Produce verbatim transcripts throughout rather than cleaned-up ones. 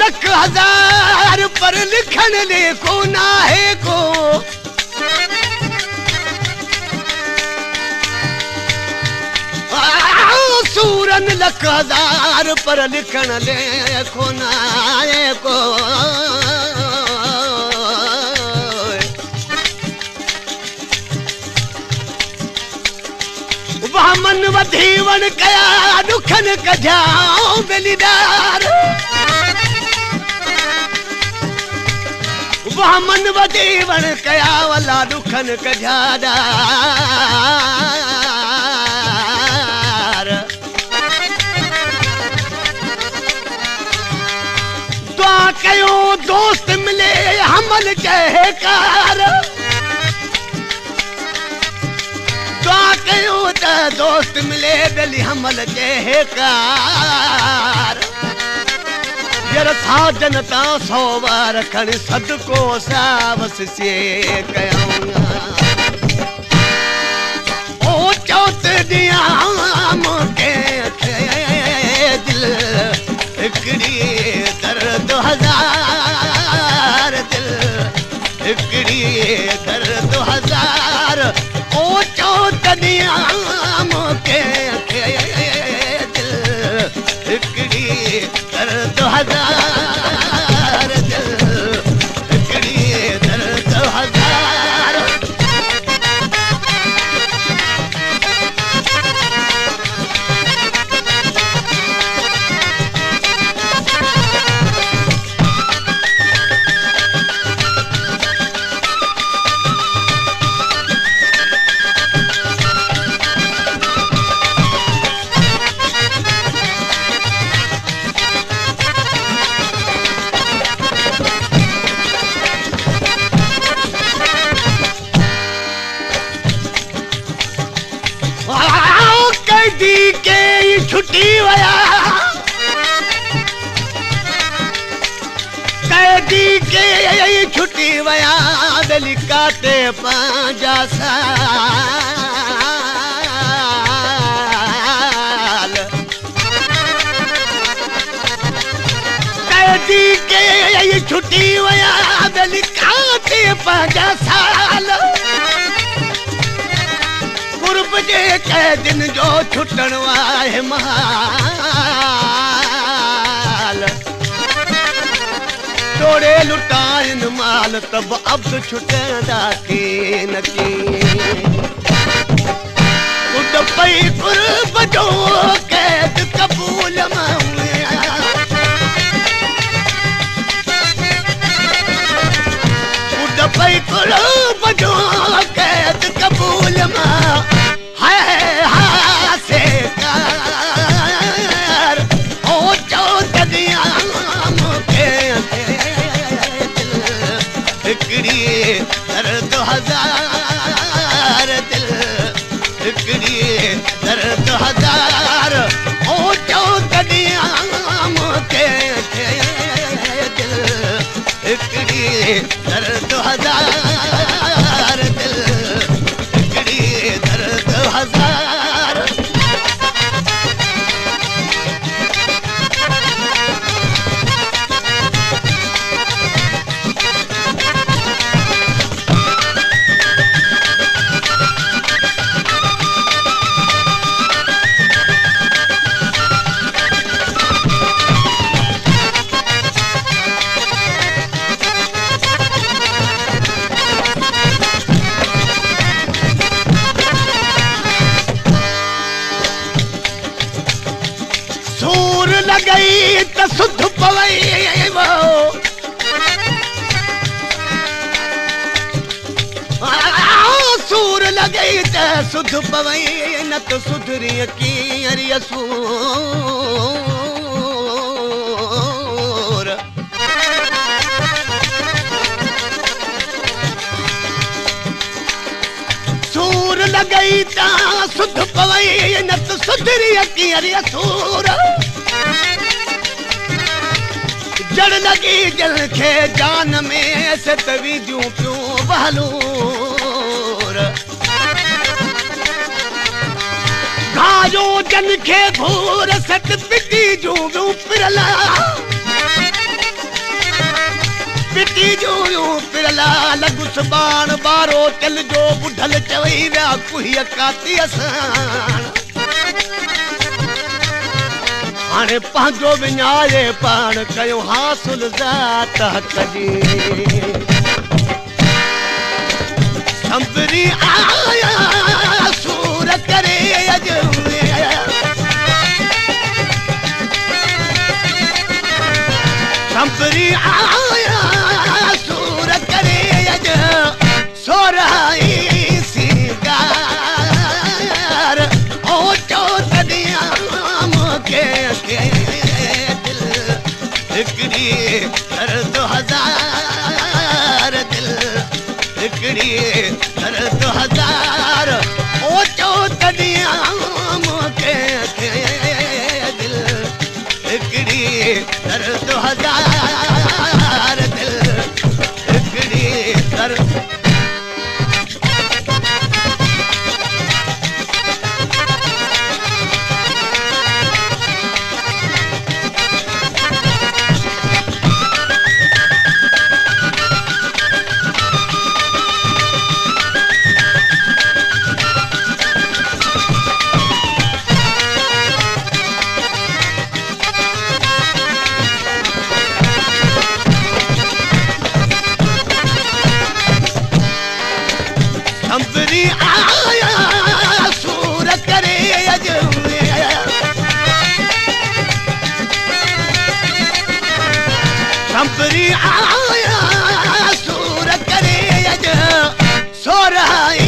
लख हजार पर लिखण लिखो ना है को सूरन लख हजार पर लिखण लिखो ना है को मन वधीवन कया दुखन कजाओ बेलीदार वह मन वधीवन कया वाला दुखन कजादार दुआ कयो दोस्त मिले हमल चाहे कार दोस्त मिले बेली हमल जे कार जर साजन ता सौ बार खण सदको सावस से कयाऊंगा ओ चौथ दिया मोके दिल हिकड़ी दर्द हजार दिल हिकड़ी दर्द हजार ओ चौथ दिया मोके दिल हिकड़ी दर्द हजार दिल हिकड़ी दर्द हजार कैदी के छुट्टी वया कैदी के छुट्टी वया दिल काटे पांजा साल कैदी के छुट्टी वया दिल काटे पांजा साल कुर्ब जे कैदिन जो छुटण आहे माल तोड़े लुटाइन माल तब अब्द छुटंदा की नकी उड पई कुर्ब जो कैद कबूल मांगिया उड पई कुर्ब जो कैद कबूल मां दर्द हजार दिल हिकड़ी दर्द हजार ओ चौथ दिया मोके दिल हिकड़ी दर्द हजार दिल हिकड़ी दर्द हजार गई त सुध पवई वो सूर लगई त सुध पवई न तो सुधरी की अरिया सूर सूर लगई त सुध पवई न तो सुधरी की अरिया सूर जड़ लगी जल खे जान में सतवी जू प्यूं बहलूर घायो जन खे घूर सत पिटी जू प्यूं पिरला पिटी जूं पिरला लगुस बाण बारो चल जो बुढल चवई विया कुहीअ काती असां हाणे पंहिंजो विञाए पाण कयो हासिल ज़ात हक़ जी संभरी आया सूर करे अॼु संभरी आया सूर करे अॼु सोराई सिंगार ओ चो तॾहिं मूंखे हिकिड़ी दर्द हज़ार दिल हिकिड़ी दर्द हज़ार ओ चो तॾहिं मूंखे दिल हिकिड़ी दर्द हज़ार दिल हिकिड़ी दर्द संभरी आया सूर करे अॼु संभरी आया सूर करे अॼु सोराई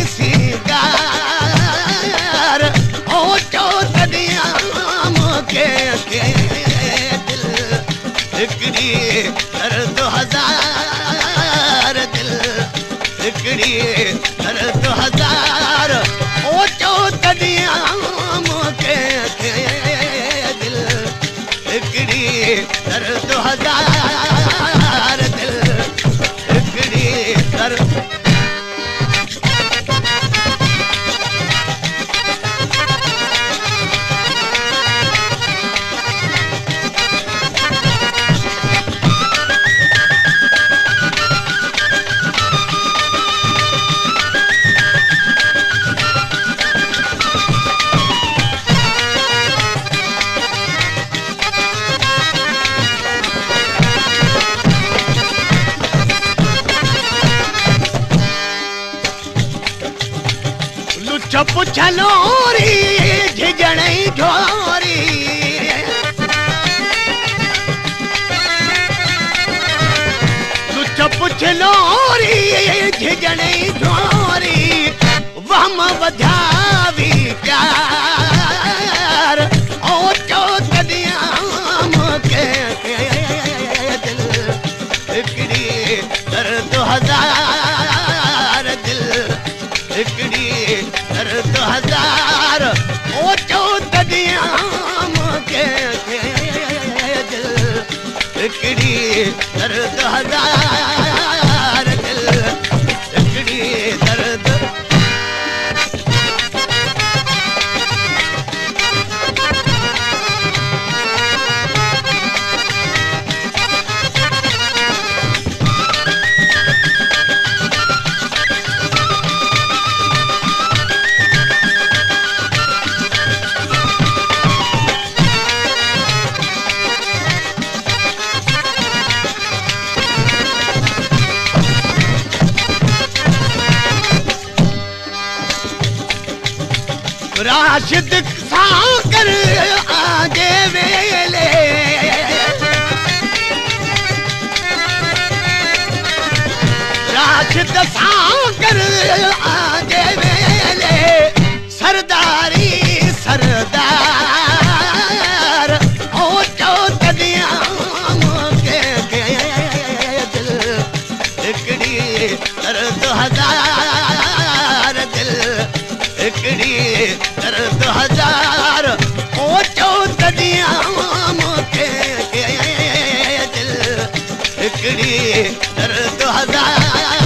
सिंगार ओ चो तॾहिं मूंखे दिल हिकिड़ी दर्द हज़ार दिल हिकिड़ी दर्द हज़ार ओ चो तॾहिं मूंखे दिल हिकिड़ी दर्द हज़ार दिल हिकिड़ी दर्द चप छलोरी झिझणई ढोरी चप छलोरी झिझणई ढोरी वहम वधावी प्यार ओ चो तॾहिं मूंखे दिल हिकिड़ी दर्द हज़ार दिल हिकिड़ी दर्द हज़ार ओ चो तॾहिं मूंखे दिल हिकिड़ी दर्द हज़ार दिल हिकिड़ी दर्द राशिद सां कर आजे वेले राशिद सां कर आजे वेले सरदारी सरदार ओ चो तॾहिं मूंखे दिल हिकिड़ी दर्द हज़ार दिल हिकिड़ी दर्द हज़ार ओ चो तॾहिं मूंखे दिल हिकिड़ी दर्द हज़ार